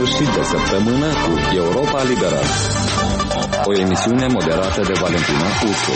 sfârșit de săptămână cu Europa Liberă. O emisiune moderată de Valentina Ursu.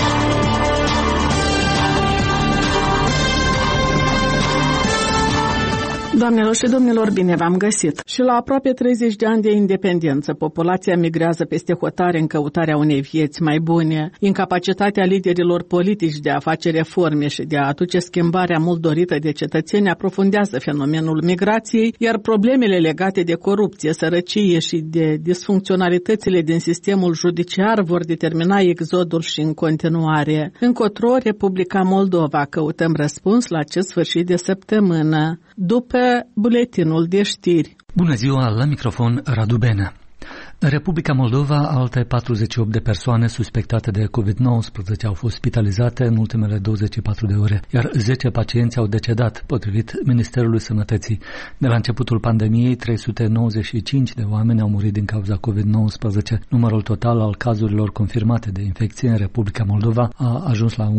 Doamnelor și domnilor, bine v-am găsit! Și la aproape 30 de ani de independență, populația migrează peste hotare în căutarea unei vieți mai bune. Incapacitatea liderilor politici de a face reforme și de a aduce schimbarea mult dorită de cetățeni aprofundează fenomenul migrației, iar problemele legate de corupție, sărăcie și de disfuncționalitățile din sistemul judiciar vor determina exodul și în continuare. Încotro, Republica Moldova, căutăm răspuns la acest sfârșit de săptămână. După buletinul de știri. Bună ziua, la microfon Radu Benea. În Republica Moldova, alte 48 de persoane suspectate de COVID-19 au fost spitalizate în ultimele 24 de ore, iar 10 pacienți au decedat, potrivit Ministerului Sănătății. De la începutul pandemiei, 395 de oameni au murit din cauza COVID-19. Numărul total al cazurilor confirmate de infecție în Republica Moldova a ajuns la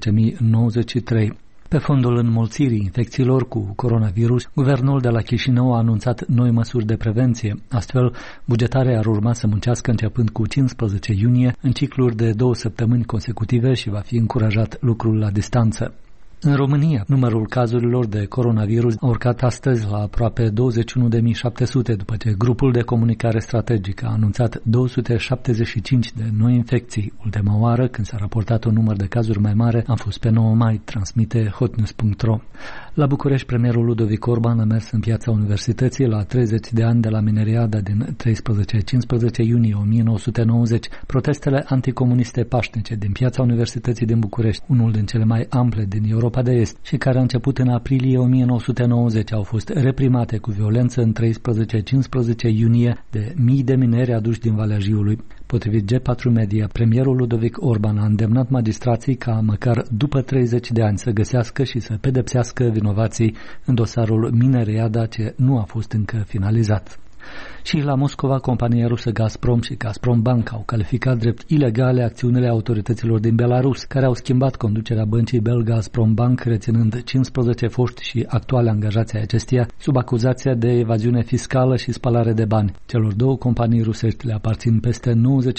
11.093. Pe fondul înmulțirii infecțiilor cu coronavirus, guvernul de la Chișinău a anunțat noi măsuri de prevenție. Astfel, bugetarea ar urma să muncească începând cu 15 iunie, în cicluri de 2 săptămâni consecutive și va fi încurajat lucrul la distanță. În România, numărul cazurilor de coronavirus a urcat astăzi la aproape 21.700, după ce grupul de comunicare strategică a anunțat 275 de noi infecții. Ultima oară, când s-a raportat un număr de cazuri mai mare, a fost pe 9 mai, transmite hotnews.ro. La București, premierul Ludovic Orban a mers în Piața Universității la 30 de ani de la mineriada din 13-15 iunie 1990. Protestele anticomuniste pașnice din Piața Universității din București, unul din cele mai ample din Europa de Est și care a început în aprilie 1990, au fost reprimate cu violență în 13-15 iunie de mii de mineri aduși din Valea Jiului. Potrivit G4 Media, premierul Ludovic Orban a îndemnat magistrații ca măcar după 30 de ani să găsească și să pedepsească vinovații în dosarul Mineriada, ce nu a fost încă finalizat. Și la Moscova, compania rusă Gazprom și Gazprombank au calificat drept ilegale acțiunile autorităților din Belarus, care au schimbat conducerea băncii Belgazprombank, reținând 15 foști și actuali angajați ai acesteia sub acuzația de evaziune fiscală și spălare de bani. Celor două companii rusești le aparțin peste 99%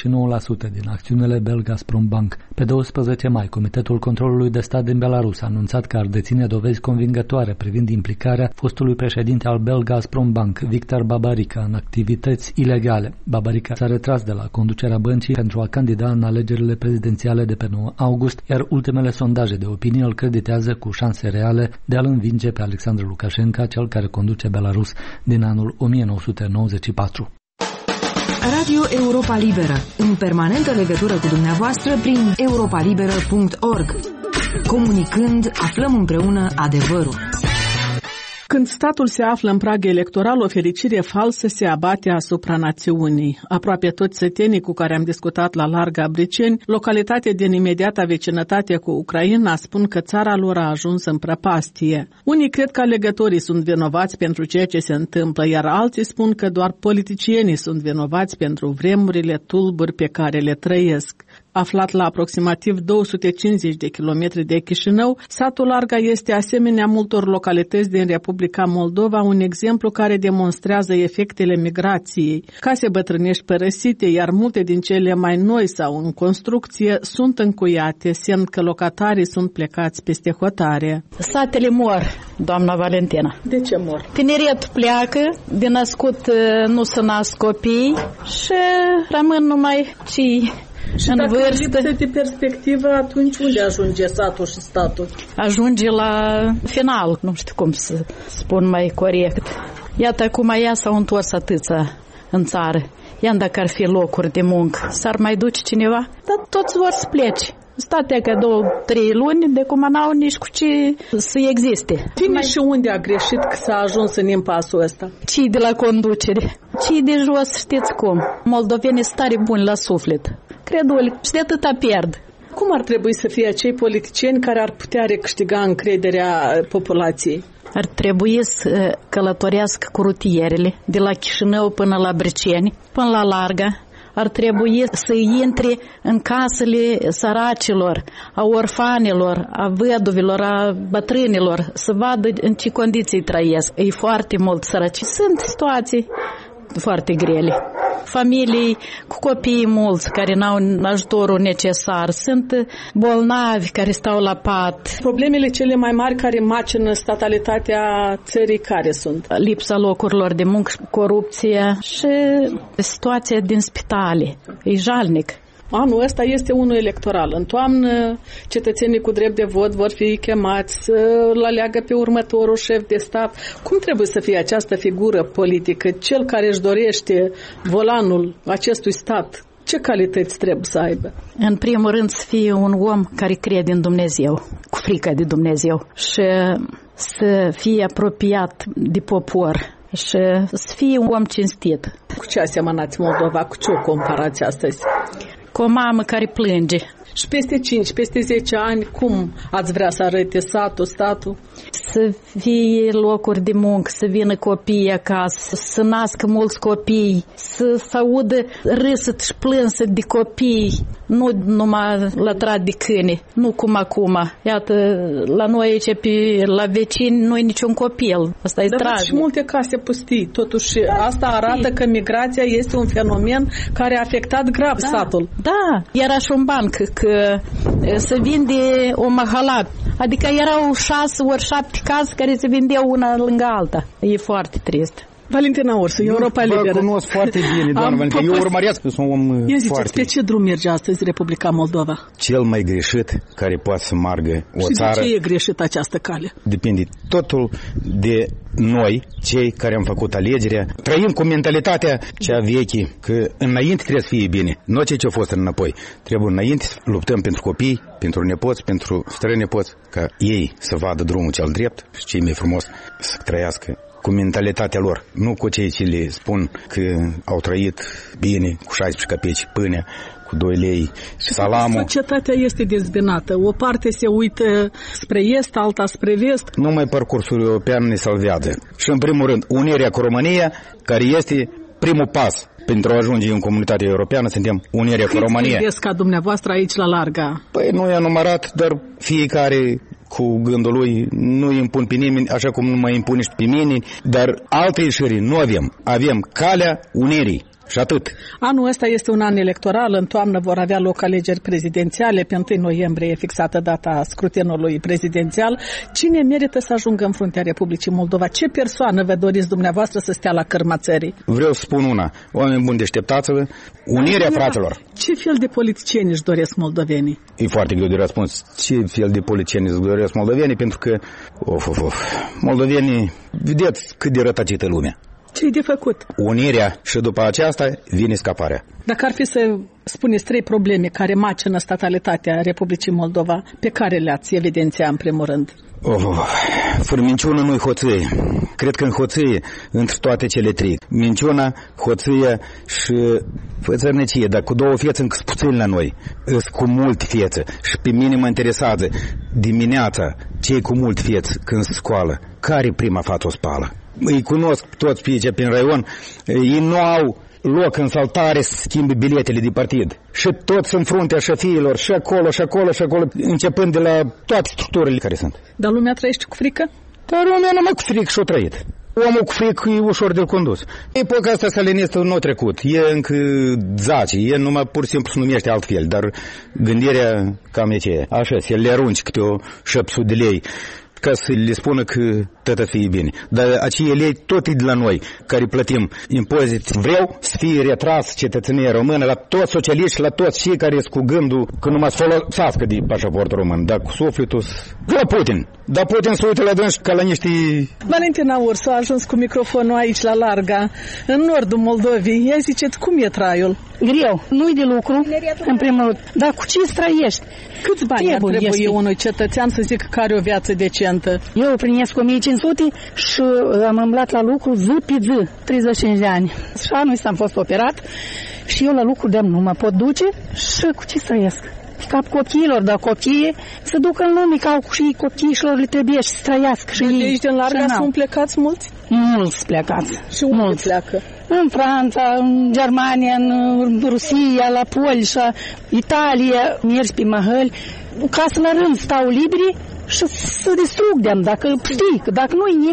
din acțiunile Belgazprombank. Pe 12 mai, Comitetul Controlului de Stat din Belarus a anunțat că ar deține dovezi convingătoare privind implicarea fostului președinte al Belgazprombank, Victor Babarica, în activități ilegale. Babarica s-a retras de la conducerea băncii pentru a candida în alegerile prezidențiale de pe 9 august, iar ultimele sondaje de opinie îl creditează cu șanse reale de a-l învinge pe Alexandru Lukashenko, cel care conduce Belarus din anul 1994. Radio Europa Liberă, în permanentă legătură cu dumneavoastră prin europalibera.org. Comunicând, aflăm împreună adevărul. Când statul se află în prag electoral, o fericire falsă se abate asupra națiunii. Aproape toți sătenii cu care am discutat la Larga Briceni, localitate din imediata vecinătate cu Ucraina, spun că țara lor a ajuns în prăpastie. Unii cred că alegătorii sunt vinovați pentru ceea ce se întâmplă, iar alții spun că doar politicienii sunt vinovați pentru vremurile tulburi pe care le trăiesc. Aflat la aproximativ 250 de kilometri de Chișinău, satul Larga este, asemenea multor localități din Republica Moldova, un exemplu care demonstrează efectele migrației. Case bătrânești părăsite, iar multe din cele mai noi sau în construcție sunt încuiate, semn că locatarii sunt plecați peste hotare. Satele mor, doamna Valentina. De ce mor? Tineretul pleacă, de născut nu se nasc copii și rămân numai cei și în dacă vârstă. Lipsă de perspectivă, atunci unde ajunge satul și statul? Ajunge la final, nu știu cum să spun mai corect. Iată cum ea s-au întors atâția în țară. Iar dacă ar fi locuri de muncă, s-ar mai duce cineva? Dar toți vor să plece. State ca 2-3 luni, de cum n-au nici cu ce să existe. Cine și unde a greșit că s-a ajuns în impasul ăsta? Cei de la conducere, cei de jos, știți cum. Moldovenii sunt tare buni la suflet. Credul și de atâta pierd. Cum ar trebui să fie acei politicieni care ar putea recâștiga încrederea populației? Ar trebui să călătorească cu rutierele de la Chișinău până la Briceni, până la Larga. Ar trebui să intre în casele săracilor, a orfanilor, a văduvilor, a bătrânilor, să vadă în ce condiții trăiesc. E foarte mult săraci. Sunt situații foarte grele. Familii cu copii mulți care n-au ajutorul necesar, sunt bolnavi care stau la pat. Problemele cele mai mari care macină statalitatea țării care sunt? Lipsa locurilor de muncă, corupție și situația din spitale. E jalnic. Anul ăsta este unul electoral. În toamnă, cetățenii cu drept de vot vor fi chemați să-l aleagă pe următorul șef de stat. Cum trebuie să fie această figură politică? Cel care își dorește volanul acestui stat, ce calități trebuie să aibă? În primul rând să fie un om care crede în Dumnezeu, cu frică de Dumnezeu, și să fie apropiat de popor și să fie un om cinstit. Cu ce asemănați Moldova? Cu ce o comparați astăzi? Cu o mamă care plânge. Și peste 5, peste 10 ani, cum ați vrea să arăte satul, statul? Să fie locuri de muncă, să vină copii acasă, să nască mulți copii, să audă râsăt și plânsăt de copii, nu numai lătrat de câine, nu cum acum. Iată, la noi aici, la vecini, nu e niciun copil. Asta e tragic. Și multe case pustii. Totuși, asta arată că migrația este un fenomen care a afectat grav satul. Da, era și un banc că se vinde o mahala. Adică erau 6 ori 7 case care se vindeau una lângă alta. E foarte trist. Valentina Ursu, Europa Liberă. Vă cunosc foarte bine, doamnă Valentina. Eu urmăresc că sunt om foarte... Pe ce drum merge astăzi Republica Moldova? Cel mai greșit care poate să margă o țară... Și de ce e greșit această cale? Depinde totul de noi, cei care am făcut alegerea. Trăim cu mentalitatea cea veche, că înainte trebuie să fie bine. Nu ce a fost înapoi. Trebuie înainte să luptăm pentru copii, pentru nepoți, pentru strănepoți, ca ei să vadă drumul cel drept și cei mai frumos să trăiască cu mentalitatea lor, nu cu cei ce le spun că au trăit bine cu 16 capeci pâinea, cu 2 lei și salamul. Societatea este dezbinată. O parte se uită spre est, alta spre vest. Numai parcursul european ne salvează. Și în primul rând, unirea cu România, care este primul pas pentru a ajunge în comunitatea europeană, suntem unirea cu România. Câți ca dumneavoastră aici la Larga? Păi nu e numărat, dar fiecare cu gândul lui nu impun pe nimeni, așa cum nu mai impune și pe mine, dar alte ieșiri nu avem. Avem calea unirii. Și atât. Anul ăsta este un an electoral, în toamnă vor avea loc alegeri prezidențiale, pe 1 noiembrie e fixată data scrutinului prezidențial. Cine merită să ajungă în fruntea Republicii Moldova? Ce persoană vă doriți dumneavoastră să stea la cârma țării? Vreau să spun una, oameni buni, deșteptați-vă, unirea fratelor. Ce fel de politicieni își doresc moldovenii? E foarte greu de răspuns. Ce fel de politicieni își doresc moldovenii, pentru că moldovenii, vedeți cât de rătăcită lumea. Ce-i de făcut? Unirea și după aceasta vine scaparea. Dacă ar fi să spuneți 3 probleme care macină statalitatea Republicii Moldova, pe care le-ați evidenția în primul rând? Fără minciună nu-i hoție. Cred că în hoție între toate cele 3. Minciuna, hoție și fățărnicie. Dar cu 2 fețe încă puțin la noi. Îs cu multe fețe. Și pe mine mă interesează dimineața cei cu multe fețe când se scoală. Care prima față o spală? Îi cunosc toți pe aici, prin raion. Ei nu au loc în saltare să schimbe biletele de partid. Și toți în fruntea șefiilor, și acolo, și acolo, și acolo, începând de la toate structurile care sunt. Dar lumea trăiește cu frică? Dar lumea numai cu frică și-o trăit. Omul cu frică e ușor de condus. Epoca asta stalinistă nu a trecut. E încă zace. E numai pur și simplu se numește altfel. Dar gândirea cam e ce. Așa, să le arunci câte o 700 de lei ca să le spună că tot fie bine. Dar acei lei tot e de la noi, care plătim impozit. Vreau să fie retras cetățenia română la toți socialiști, la toți cei care sunt cu gândul că numai să folosească de pașaportul român, dar cu sufletul la Putin. Dar Putin se uită la dâns ca la niște... Valentina Ursu a ajuns cu microfonul aici la Larga, în nordul Moldovei. Ia ziceți, cum e traiul? Greu, nu-i de lucru, în primul rând. Dar cu ce trăiești? Câți bani ar trebui unui cetățean să zic că are o viață decentă? Eu primesc 1500 și am îmblat la lucru zi pe zi, 35 de ani. Și anul ăsta am fost operat și eu la lucru de-am nu mă pot duce și cu ce trăiesc? Cap copiilor, dar copiii se duc în lume, că au și copiilor le trebuie și să trăiască. Și de aici din Larga sunt plecați mulți? Mulți plecați. Și unde pleacă? În Franța, în Germania, în Rusia, la Polșa, Italia, mergi pe măhăli, ca să la rând stau liberi și să distrug de-am, dacă știi, că dacă nu-i nimeni,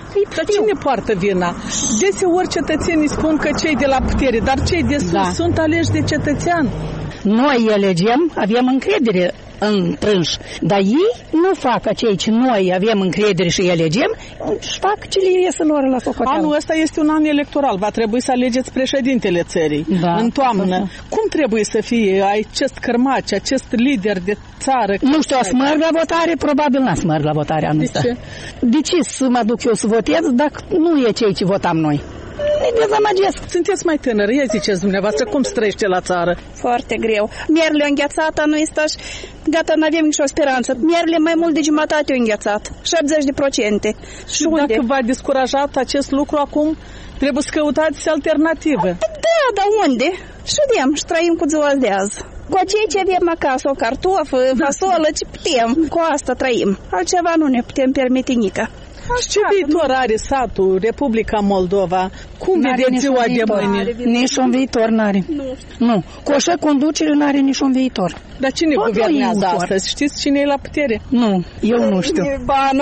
Dar cine poartă vina? Deseori cetățenii spun că cei de la putere, dar cei de sus sunt aleși de cetățean. Noi elegem, avem încredere în trânși, dar ei nu fac cei ce noi avem încredere și elegem, și fac ce le iese lor la socoteală. Anul ăsta este un an electoral, va trebui să alegeți președintele țării în toamnă. Cum trebuie să fie acest cărmaci, acest lider de țară? Nu știu, să merg la votare, probabil n-a să merg la votare anul ăsta. De ce să mă duc eu să votez dacă nu e cei ce votam noi? Ne dezamăgesc. Sunteți mai tânări, ia ziceți dumneavoastră, cum străiește la țară? Foarte greu. Mierele au înghețat, anul ăsta și gata, n-avem nicio speranță. Mierele mai mult de jumătate au înghețat, 70%. Și dacă v-a descurajat acest lucru acum, trebuie să căutați alternative. Da, dar unde? Și vedem, și trăim cu ziua de azi. Cu ceea ce avem acasă, o cartofă, fasolă, ce putem, cu asta trăim. Altceva nu ne putem permite nică. Ce viitor are satul, Republica Moldova? Cum vedeți ziua de mâine? Nici un viitor n-are. Nu. Cu așa conducere n-are nici un viitor. Dar cine guvernează astăzi? Știți cine e la putere? Nu, eu nu știu. Banul.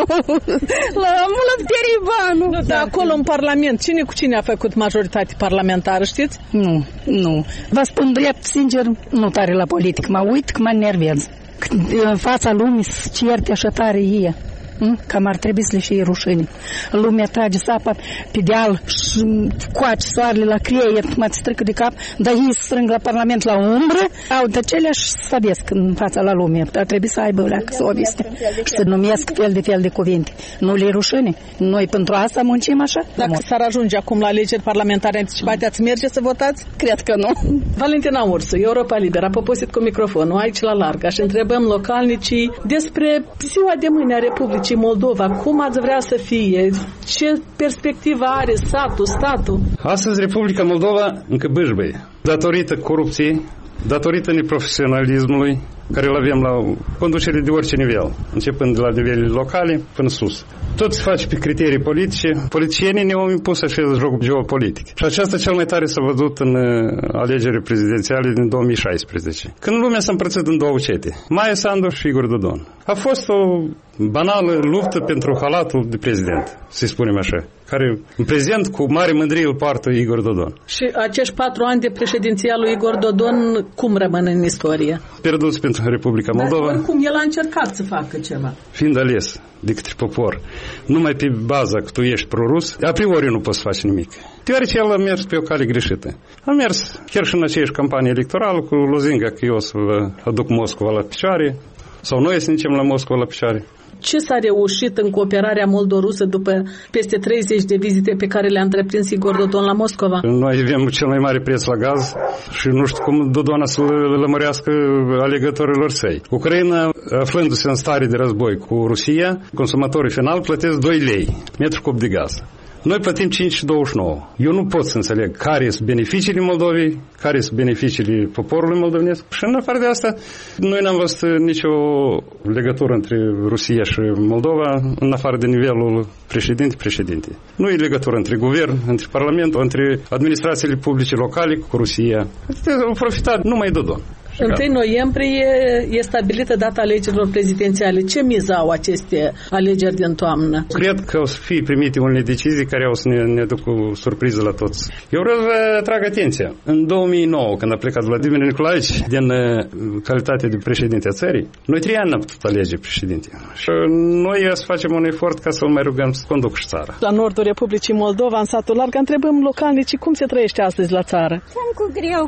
La putere e banul. Nu, dar acolo în Parlament, cine cu cine a făcut majoritate parlamentară, știți? Nu. Vă spun drept, sincer, nu tare la politică. Mă uit că mă enervez. În fața lumii se certe așa tare ei. Cam ar trebui să le fie rușine. Lumea trage sapa pe deal și coace soarele la creier, mă strică de cap, dar ei se strâng la Parlament la umbră, au de acelea și sădesc în fața la lume. Ar trebui să aibă leacă совести și să numesc fel de cuvinte. Nu le rușine. Noi pentru asta muncim așa? Dacă s-ar ajunge acum la alegeri parlamentare anticipate, ați merge să votați? Cred că nu. Valentina Ursu, Europa Liberă, a poposit cu microfonul aici la Larga și întrebăm localnicii despre ziua de mâine a Republicii Moldova. Cum ați vrea să fie? Ce perspectivă are satul, statul? Astăzi Republica Moldova încă bâșbăie. Datorită corupției, datorită neprofesionalismului care îl avem la conducere de orice nivel, începând de la nivelele locale până sus. Tot se face pe criterii politice. Politicienii ne-au impus așa jocul geopolitic. Și aceasta cel mai tare s-a văzut în alegerile prezidențiale din 2016. Când lumea s-a împărțit în două cete, Maia Sandu și Igor Dodon. A fost o banală luptă pentru halatul de prezident, să-i spunem așa, care în prezent cu mare mândrie îl poartă Igor Dodon. Și acești 4 ani de președinția lui Igor Dodon cum rămân în istorie? Pierduți pentru Republica Moldova. Dar cum el a încercat să facă ceva? Fiind ales de către popor, numai pe baza că tu ești prorus, a priori nu poți face nimic. Deoarece el a mers pe o cale greșită. A mers chiar și în aceeași campanie electorală cu lozinga că eu să vă aduc Moscova la picioare, sau noi să ne ducem la Moscova la picioare. Ce s-a reușit în cooperarea moldo-rusă după peste 30 de vizite pe care le-a întreprins Igor Dodon la Moscova? Noi avem cel mai mare preț la gaz și nu știu cum Dodon să lămărească alegătorilor săi. Ucraina, aflându-se în stare de război cu Rusia, consumatorii final plătesc 2 lei metru cub de gaz. Noi plătim 5,29. Eu nu pot să înțeleg care sunt beneficiile Moldovei, care sunt beneficiile poporului moldovenesc. Și în afară de asta, noi n-am văzut nicio legătură între Rusia și Moldova, în afară de nivelul președinte. Nu e legătură între guvern, între parlament, între administrațiile publice locale cu Rusia. Au profitat numai Dodon. 1 noiembrie e stabilită data alegerilor prezidențiale. Ce miză au aceste alegeri din toamnă? Cred că o să fie primite unele decizii care o să ne duc o surpriză la toți. Eu vreau să atrag atenția. În 2009, când a plecat Vladimir Nicolaevici din calitate de președinte a țării, noi 3 ani n-am putut alege președinte. Și noi să facem un efort ca să-l mai rugăm să conducă și țara. La nordul Republicii Moldova, în satul Larga, întrebăm localnicii cum se trăiește astăzi la țară. Cu greu,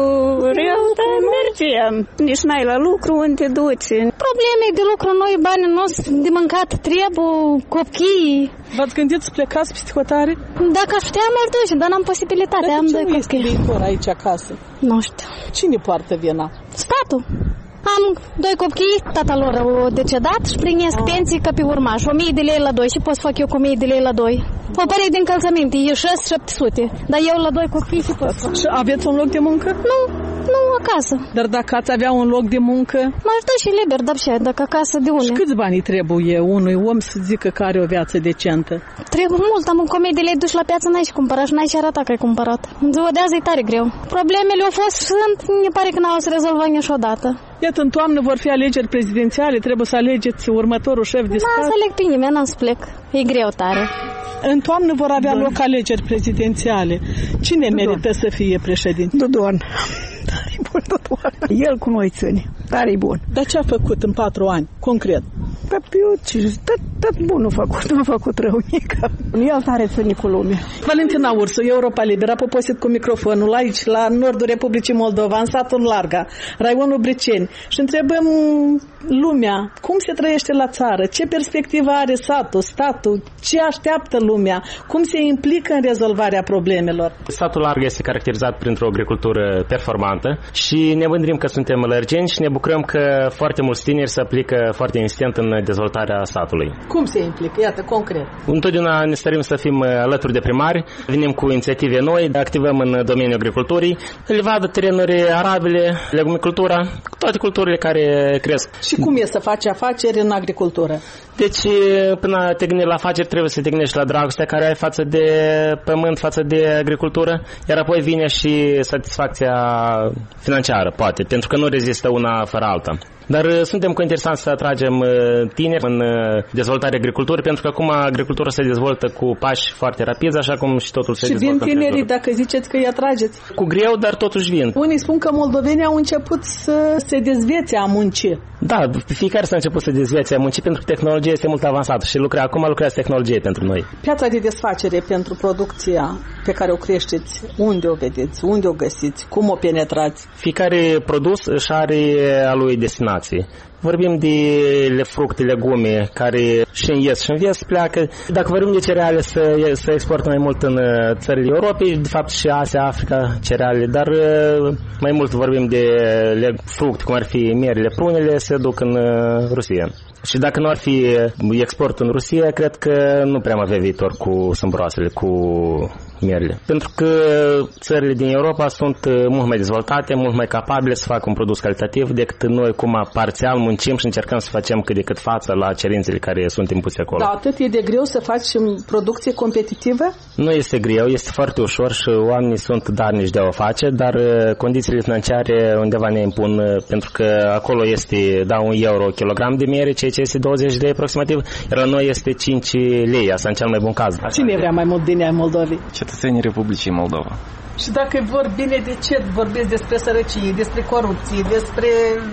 dar merge. Nici n-ai la lucru, unde te duci. Probleme de lucru, noi banii noștri de mâncat trebuie, copii. V-ați gândit să plecați peste hotare? Dacă aș putea, m-ar duce, dar n-am posibilitate. Dar am de ce nu este viitor aici acasă? Nu știu. Cine poartă vina? Statul. Am 2 copii, tata lor au decedat și primesc pensii ca pe urmaș. 1000 de lei la 2. Și pot să fac eu cu 1000 de lei la 2? O părere de încălțăminte, e 600-700. Dar eu la 2 copii și pot. Și aveți un loc de muncă? Nu. Nu, acasă. Dar dacă ați avea un loc de muncă? M-aș da și liber, dar și dacă acasă de unde? Și câți bani trebuie unui om să zică că are o viață decentă? Trebuie mult, am în comedii le duci la piață, n-ai și cumpărat și n-ai și arătat că ai cumpărat. În ziua de azi e tare greu. Problemele au fost, sunt, mi pare că n-au să rezolvă niciodată. Iată, în toamnă vor fi alegeri prezidențiale, trebuie să alegeți următorul șef de stat. N-am să aleg pe nimeni, n-am să plec. E greu tare. În toamnă vor avea loc alegeri prezidențiale. Cine merită să fie președinte? Dodon. Tare bun, Dodon. El cu noi ține. Tare bun. Dar ce a făcut în 4 ani, concret? Tot bun a făcut, nu a făcut rău nică. El tare ține cu lumea. Valentina Ursu, Europa Liberă, a poposit cu microfonul aici, la nordul Republicii Moldova, în satul Larga, raionul Briceni. Și întrebăm lumea, cum se trăiește la țară, ce perspectivă are satul, statul, ce așteaptă lumea, cum se implică în rezolvarea problemelor. Satul Larga este caracterizat printr-o agricultură performantă și ne mândrim că suntem lărgeni și ne bucurăm că foarte mulți tineri se aplică foarte insistent în dezvoltarea satului. Cum se implică? Iată, concret. Întotdeauna ne stărim să fim alături de primari, venim cu inițiative noi, activăm în domeniul agriculturii, livadă, terenuri arabile, legumicultura, toate culturile care cresc. Și cum e să faci afaceri în agricultură? Deci, până te gândești la afaceri, trebuie să te gândești la dragostea care ai față de pământ, față de agricultură, iar apoi vine și satisfacția financiară, poate, pentru că nu rezistă una fără alta. Dar suntem interesanți să atragem tineri în dezvoltarea agriculturii, pentru că acum agricultura se dezvoltă cu pași foarte rapizi, așa cum și totul se dezvoltă. Și vin tinerii, dacă ziceți că îi atrageți? Cu greu, dar totuși vin. Unii spun că moldovenii au început să se dezviețe a munci. Da, fiecare s-a început să dezviețe a munci, pentru că tehnologia este mult avansată și acum lucrează tehnologie pentru noi. Piața de desfacere pentru producția pe care o creșteți, unde o vedeți, unde o găsiți, cum o penetrați? Fiecare produs își are a lui destinație. Vorbim de fructe, legume, care și în est și în vest pleacă. Dacă vorbim de cereale, să exportă mai mult în țările Europei, de fapt și Asia, Africa, cereale, dar mai mult vorbim de fructe, cum ar fi mierile, prunele, se duc în Rusia. Și dacă nu ar fi export în Rusia, cred că nu prea am avea viitor cu sâmbroasele, cu mierile. Pentru că țările din Europa sunt mult mai dezvoltate, mult mai capabile să facă un produs calitativ decât noi, cum parțial muncim și încercăm să facem cât de cât față la cerințele care sunt impuse acolo. Da, atât e de greu să faci producție competitivă? Nu este greu, este foarte ușor și oamenii sunt darnici de a o face, dar condițiile financiare undeva ne impun, pentru că acolo este, da, €1 kilogram de miere, ceea ce este 20 de lei aproximativ, iar la noi este 5 lei, asta în cel mai bun caz. Cine vrea mai mult din ea în Moldovei? Cetățenii Republicii Moldova. Și dacă vor bine, de ce vorbesc despre sărăcie, despre corupție, despre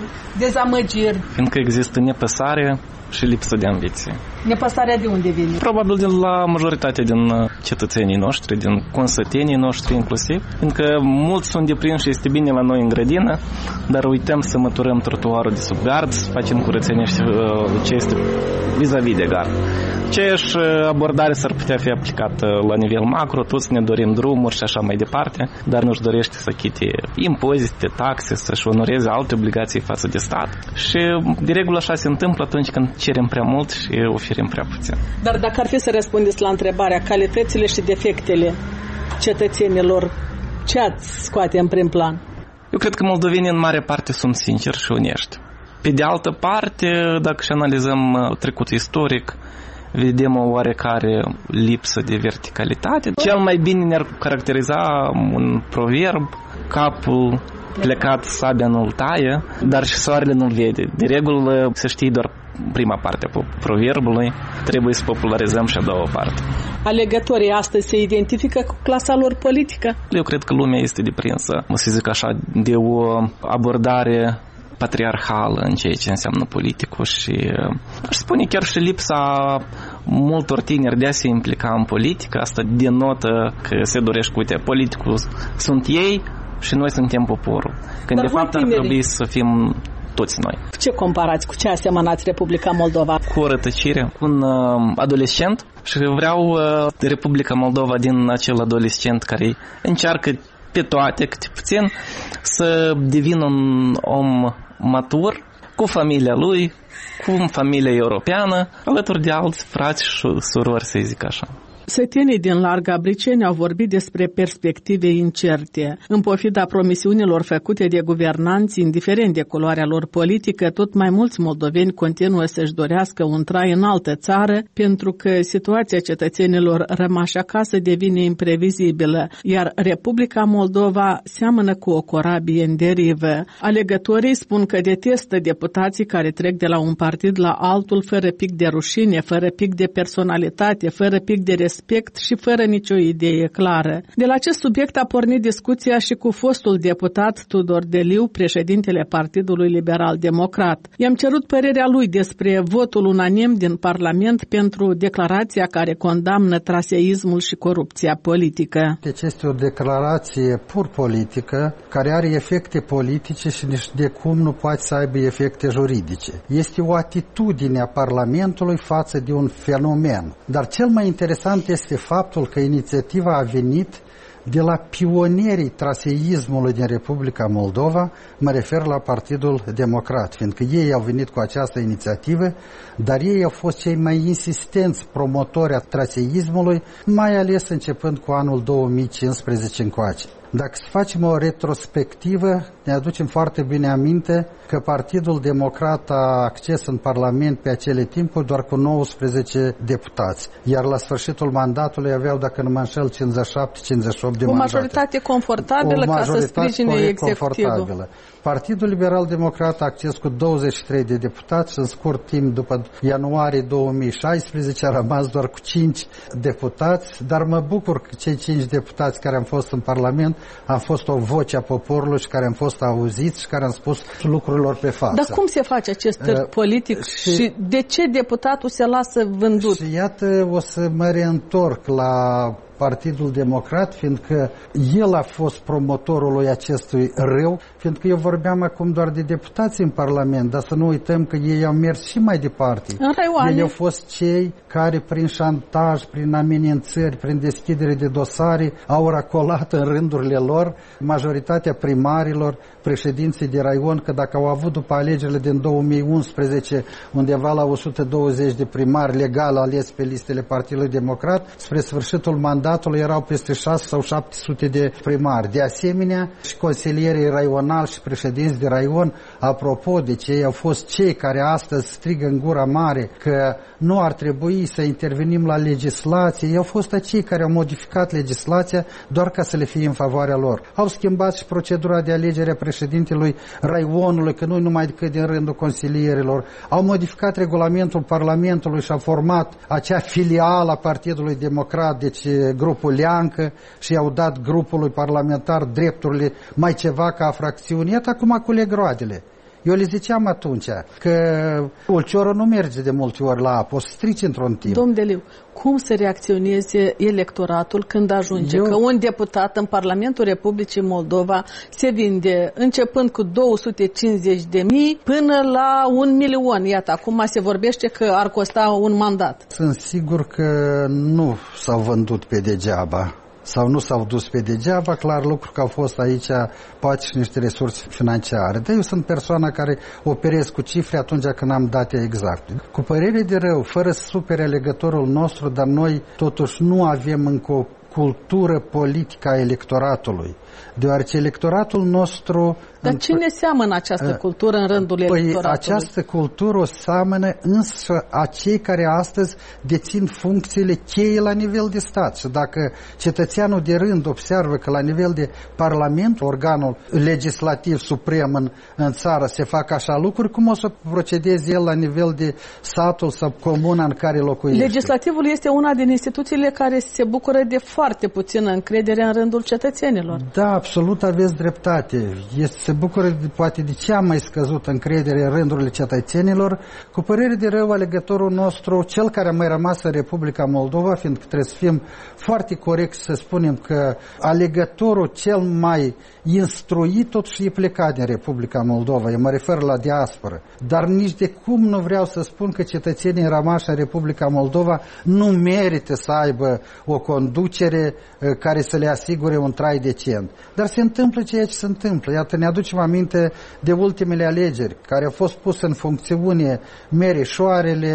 dezamăgiri? Fiindcă există nepăsare și lipsă de ambiție. Nepăsarea de unde vine? Probabil de la majoritatea din cetățenii noștri, din consătenii noștri inclusiv, fiindcă mulți sunt deprinși și este bine la noi în grădină, dar uităm să măturăm trotuarul de sub gard, să facem curățenie și ce este vis-a-vis de gard. Aceeași abordare s-ar putea fi aplicată la nivel macro, toți ne dorim drumuri și așa mai departe, dar nu-și dorește să achite impozite, taxe, să-și onoreze alte obligații față de stat. Și de regulă așa se întâmplă atunci când cerem prea mult și oferim prea puțin. Dar dacă ar fi să răspundeți la întrebarea calitățile și defectele cetățenilor, ce ați scoate în prim plan? Eu cred că moldovenii în mare parte sunt sinceri și onești. Pe de altă parte, dacă și analizăm trecutul istoric, vedem o oarecare lipsă de verticalitate. Cel mai bine ne-ar caracteriza un proverb: capul plecat, sabia nu-l taie, dar și soarele nu-l vede. De regulă, să știi doar prima parte a proverbului, trebuie să popularizăm și a doua parte. Alegătorii astăzi se identifică cu clasa lor politică? Eu cred că lumea este deprinsă, să zic așa, de o abordare patriarhală în ceea ce înseamnă politicul și aș spune chiar și lipsa multor tineri de a se implica în politică. Asta denotă că se dorește, uite, politicul sunt ei și noi suntem poporul. Când Dar de fapt ar trebui să fim toți noi. Ce comparați, cu ce asemănați Republica Moldova? Cu o rătăcire, un adolescent, și vreau Republica Moldova din acel adolescent care încearcă pe toate, câte puțin, să devină un om matur, cu familia lui, cu familia europeană, alături de alți frați și surori, să zic așa. Sătenii din Larga Briceni au vorbit despre perspective incerte. În pofida promisiunilor făcute de guvernanți, indiferent de culoarea lor politică, tot mai mulți moldoveni continuă să-și dorească un trai în altă țară, pentru că situația cetățenilor rămași acasă devine imprevizibilă, iar Republica Moldova seamănă cu o corabie în derivă. Alegătorii spun că detestă deputații care trec de la un partid la altul fără pic de rușine, fără pic de personalitate, fără pic de respect și fără nicio idee clară. De la acest subiect a pornit discuția și cu fostul deputat Tudor Deliu, președintele Partidului Liberal Democrat. I-am cerut părerea lui despre votul unanim din Parlament pentru declarația care condamnă traseismul și corupția politică. Deci este o declarație pur politică care are efecte politice și nici de cum nu poate să aibă efecte juridice. Este o atitudine a Parlamentului față de un fenomen. Dar cel mai interesant este faptul că inițiativa a venit de la pionierii traseismului din Republica Moldova, mă refer la Partidul Democrat, fiindcă ei au venit cu această inițiativă, dar ei au fost cei mai insistenți promotori a traseismului, mai ales începând cu anul 2015 încoace. Dacă să facem o retrospectivă, ne aducem foarte bine aminte că Partidul Democrat a acces în Parlament pe acele timpuri doar cu 19 deputați, iar la sfârșitul mandatului aveau, dacă nu mă înșel, 57-58 de mandate. O majoritate confortabilă ca să sprijine executivul. Partidul Liberal Democrat a acces cu 23 de deputați, în scurt timp după ianuarie 2016 a rămas doar cu 5 deputați, dar mă bucur că cei 5 deputați care am fost în Parlament am fost o voce a poporului și care am fost auziți și care am spus lucrurilor pe față. Dar cum se face acest târg politic și de ce deputatul se lasă vândut? Și iată, o să mă reîntorc la Partidul Democrat, fiindcă el a fost promotorul lui acestui rău, fiindcă eu vorbeam acum doar de deputații în Parlament, dar să nu uităm că ei au mers și mai departe. În raioane. Ei au fost cei care prin șantaj, prin amenințări, prin deschidere de dosare au racolat în rândurile lor majoritatea primarilor, președinții de raion, că dacă au avut după alegerile din 2011 undeva la 120 de primari legal ales pe listele Partidului Democrat, spre sfârșitul mandatului erau peste 6 sau 700 de primari. De asemenea, și consilierii raionali și președinți de raion, apropo de cei, au fost cei care astăzi strigă în gura mare că nu ar trebui să intervenim la legislație. Ei au fost acei care au modificat legislația doar ca să le fie în favoarea lor. Au schimbat și procedura de alegere a președintelui raionului, că nu numai decât din rândul consilierilor. Au modificat regulamentul Parlamentului și au format acea filială a Partidului Democrat, deci grupul Leancă, și i-au dat grupului parlamentar drepturile mai ceva ca fracțiuni. Iată acum culeg roadele. Eu le ziceam atunci că ulciorul nu merge de multe ori la apă, o să strici într-un timp. Domn Deliu, cum să reacționeze electoratul când ajunge că un deputat în Parlamentul Republicii Moldova se vinde începând cu 250.000 până la 1.000.000? Iată, acum se vorbește că ar costa un mandat. Sunt sigur că nu s-au vândut pe degeaba. Sau nu s-au dus pe degeaba, clar lucru că au fost aici poate și niște resurse financiare. Dar eu sunt persoana care operez cu cifre atunci când am date exacte. Cu părere de rău, fără să supere alegătorul nostru, dar noi totuși nu avem încă o cultură politică a electoratului. Deoarece electoratul nostru... Dar cine seamănă această cultură în rândul electoratului? Această cultură o seamănă însă a cei care astăzi dețin funcțiile cheie la nivel de stat. Și dacă cetățeanul de rând observă că la nivel de Parlament, organul legislativ suprem în țară, se fac așa lucruri, cum o să procedeze el la nivel de satul sau comuna în care locuiește? Legislativul este una din instituțiile care se bucură de foarte puțină încredere în rândul cetățenilor. Da, absolut aveți dreptate. Se bucură poate de cea mai scăzută încredere în rândurile cetățenilor. Cu părere de rău, alegătorul nostru, cel care a mai rămas în Republica Moldova, fiindcă trebuie să fim foarte corecți să spunem că alegătorul cel mai instruit totuși e plecat din Republica Moldova. Eu mă refer la diasporă. Dar nici de cum nu vreau să spun că cetățenii rămași în Republica Moldova nu merită să aibă o conducere care să le asigure un trai decent. Dar se întâmplă ceea ce se întâmplă. Iată, ne aducem aminte de ultimele alegeri care au fost puse în funcțiune Merișoarele,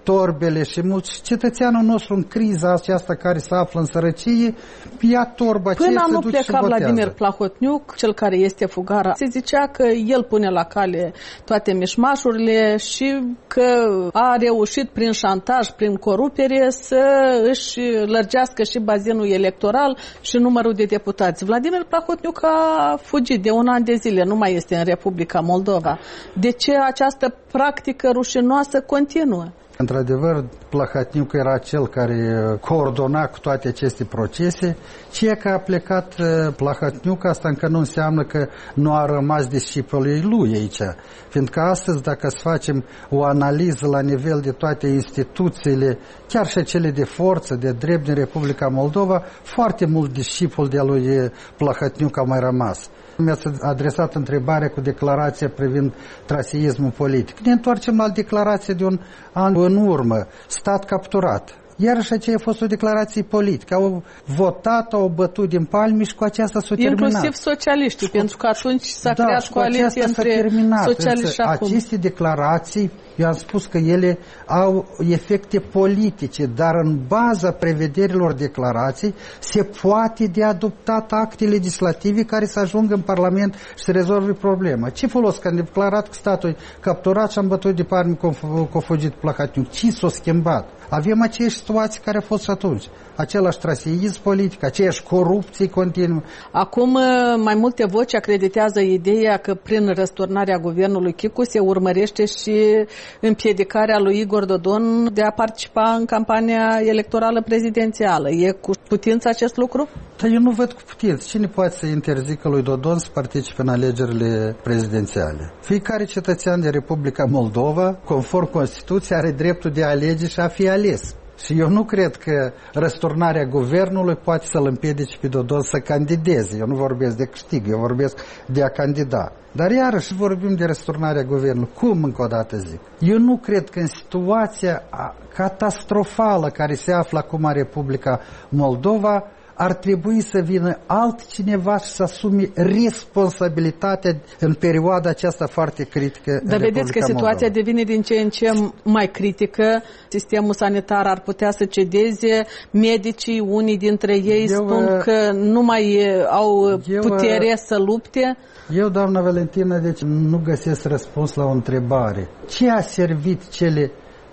torbele și mult. Și cetățeanul nostru în criza aceasta care se află în sărăcie, ia torba aceea Până și nu se duce și pleca votează. Vladimir Plahotniuc, cel care este fugara, se zicea că el pune la cale toate mișmașurile și că a reușit prin șantaj, prin corupere să își lărgească și bazinul electoral și numărul de deputați. Vladimir Plahotniuc a fugit de un an de zile, nu mai este în Republica Moldova. De ce această practică rușinoasă continuă? Într-adevăr, Plahotniuc era cel care coordona cu toate aceste procese. Ceea că a plecat Plahotniuc, asta încă nu înseamnă că nu a rămas discipolii lui aici. Fiindcă astăzi, dacă să facem o analiză la nivel de toate instituțiile, chiar și cele de forță, de drept din Republica Moldova, foarte mult discipol de-a lui Plahotniuc a mai rămas. Mi-ați adresat întrebarea cu declarația privind traseismul politic. Ne întoarcem la declarație de un an în urmă, stat capturat. Iarăși aceea a fost o declarație politică. Au votat, au bătut din palmi și cu aceasta s-a terminat. Inclusiv socialiștii, pentru că atunci s-a creat coaliție între socialiști și acum. Aceste declarații, eu am spus că ele au efecte politice, dar în baza prevederilor declarației se poate de adoptat acte legislative care să ajungă în Parlament și să rezolve problema. Ce folos că am declarat că statul e capturat și am bătut de palmi că a fugit Plahotniuc? Ce s-a schimbat? Avem aceeași situație care a fost și atunci. Același traseism politic, aceeași corupție continuă. Acum mai multe voci acreditează ideea că prin răsturnarea guvernului Chicu se urmărește și împiedicarea lui Igor Dodon de a participa în campania electorală prezidențială. E cu putință acest lucru? Dar eu nu văd cu putință. Cine poate să interzică lui Dodon să participe în alegerile prezidențiale? Fiecare cetățean de Republica Moldova, conform Constituției, are dreptul de a alege și a fi ales. Și eu nu cred că răsturnarea guvernului poate să-l împiedice pe Dodon să candideze. Eu nu vorbesc de câștig, eu vorbesc de a candida. Dar iarăși vorbim de răsturnarea guvernului. Cum, încă o dată zic? Eu nu cred că în situația catastrofală care se află acum Republica Moldova ar trebui să vină altcineva și să asume responsabilitatea în perioada aceasta foarte critică. Dar vedeți că situația devine din ce în ce mai critică. Sistemul sanitar ar putea să cedeze. Medicii, unii dintre ei spun că nu mai au putere să lupte. Eu, doamna Valentina, deci nu găsesc răspuns la o întrebare. Ce a servit cele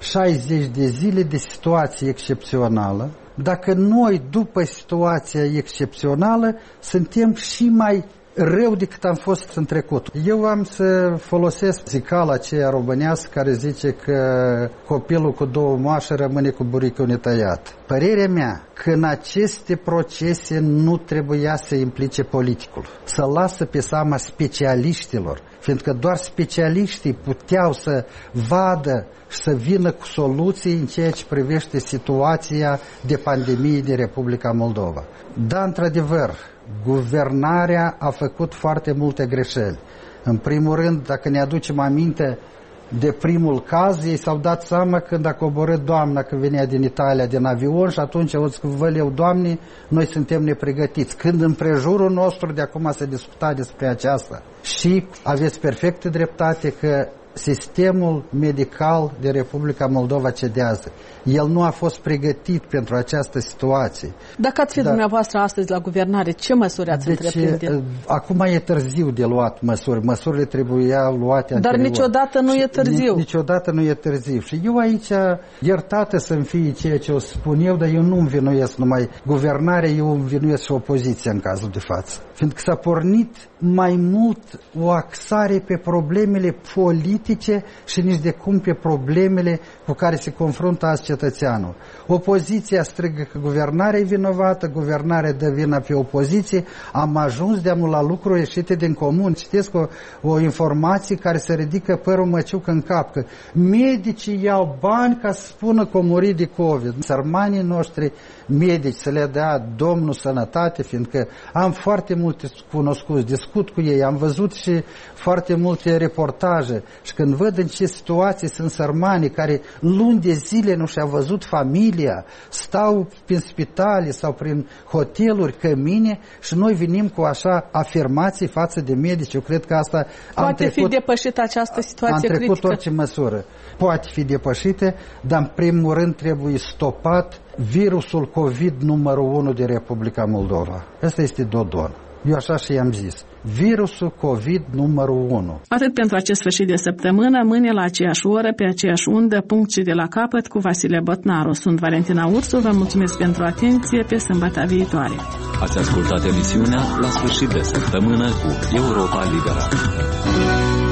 60 de zile de situație excepțională dacă noi, după situația excepțională, suntem și mai rău decât am fost în trecut? Eu am să folosesc zicala aceea românească care zice că copilul cu două moașe rămâne cu buricul netăiat. Părerea mea că în aceste procese nu trebuia să implice politicul, să lasă pe seama specialiștilor, fiindcă doar specialiștii puteau să vadă și să vină cu soluții în ceea ce privește situația de pandemie din Republica Moldova. Da, într-adevăr, guvernarea a făcut foarte multe greșeli. În primul rând, dacă ne aducem aminte de primul caz, ei s-au dat seama când a coborât doamna când venea din Italia din avion și atunci au zis că văleu, Doamne, noi suntem nepregătiți. Când în prejurul nostru de acum se discuta despre aceasta. Și aveți perfectă dreptate că sistemul medical de Republica Moldova cedează. El nu a fost pregătit pentru această situație. Dacă ați fi dumneavoastră astăzi la guvernare, ce măsuri ați întreprinde? Acum e târziu de luat măsuri. Măsurile trebuiau luate anterior. Dar niciodată nu e târziu. Niciodată nu e târziu. Și eu aici, iertată să-mi fie ceea ce o spun eu, dar eu nu învinuiesc numai guvernarea, eu învinuiesc și opoziția în cazul de față. Fiindcă s-a pornit mai mult o axare pe problemele politice și nici de cum pe problemele cu care se confruntă azi cetățeanul. Opoziția strigă că guvernarea e vinovată, guvernarea dă vina pe opoziție. Am ajuns de-a la lucruri ieșite din comun. Citesc o informație care se ridică părul măciuc în cap, că medicii iau bani ca să spună că au murit de COVID. Sărmanii noștri medici să le dea Domnul sănătate, fiindcă am foarte multe cunoscuți, discut cu ei, am văzut și foarte multe reportaje și când văd în ce situații sunt sărmani care luni de zile nu și-au văzut familia, stau prin spitale sau prin hoteluri, cămine și noi venim cu așa afirmații față de medici. Eu cred că asta poate fi depășită această situație critică. Am trecut orice măsură. Poate fi depășită, dar în primul rând trebuie stopat virusul COVID numărul 1 de Republica Moldova. Asta este Dodon. Eu așa și i-am zis. Virusul COVID numărul 1. Atât pentru acest sfârșit de săptămână, mâine la aceeași oră, pe aceeași undă, punct și de la capăt, cu Vasile Botnaru. Sunt Valentina Ursu, vă mulțumesc pentru atenție, pe sâmbătă viitoare. Ați ascultat emisiunea La sfârșit de săptămână cu Europa Liberă.